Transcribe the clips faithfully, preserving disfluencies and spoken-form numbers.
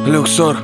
Люксор.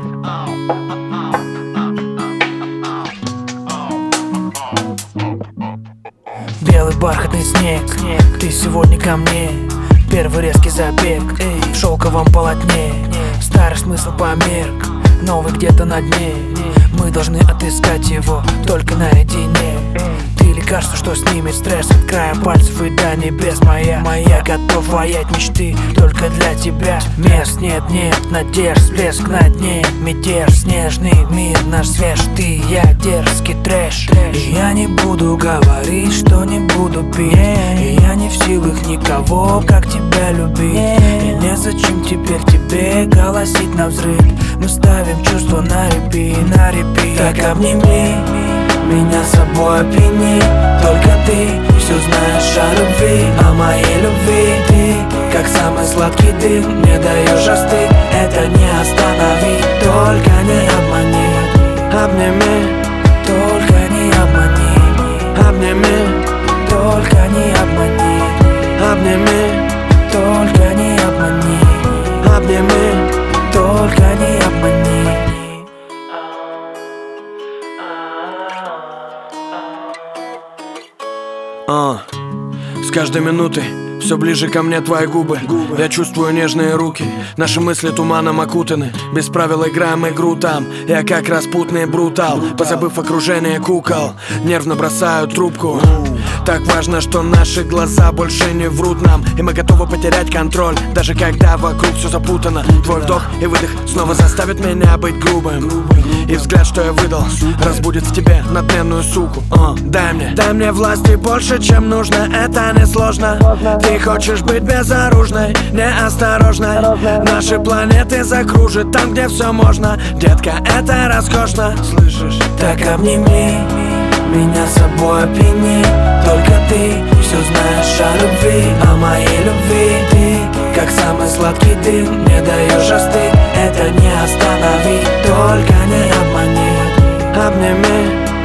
Белый бархатный снег, ты сегодня ко мне. Первый резкий забег в шелковом полотне. Старый смысл померк, новый где-то на дне. Мы должны отыскать его только наедине. Ты лекарство, что снимет стресс от края пальцев и до небес. Моя, моя, готов воять мечты только для тебя. Мест нет, нет, надежд, всплеск на дне. Мятеж, снежный мир наш свеж. Ты, я, дерзкий трэш. И я не буду говорить, что не буду пить. И я не в силах никого, как тебя любить. И незачем теперь тебе голосить навзрыд. Мы ставим чувства на репи, на репи. Так обними меня с собой, опьяни. Только ты все знаешь о любви, о моей любви. Ты, как самый сладкий дым, не даешь остыть. Это не остановить, только не обмани. Обними, только не обмани. Обними, только не обмани. Обними, только не обмани. Обними, только не обмани. А, с каждой минутой все ближе ко мне твои губы. Я чувствую нежные руки, наши мысли туманом окутаны. Без правил играем игру там. Я как распутный брутал, позабыв окружение кукол, нервно бросаю трубку. Так важно, что наши глаза больше не врут нам. И мы готовы потерять контроль, даже когда вокруг все запутано. Твой вдох и выдох снова заставит меня быть грубым. И взгляд, что я выдал, разбудит в тебе надменную суку. uh, Дай мне, дай мне власти больше, чем нужно. Это несложно. Ты хочешь быть безоружной, неосторожной. Наши планеты закружит там, где все можно. Детка, это роскошно. Слышишь? Так обними меня с собой, опьяни. Только ты все знаешь о любви, о моей любви. Ты, как самый сладкий дым, не даешь остыть. Это не остановить, только не обмани. Обними,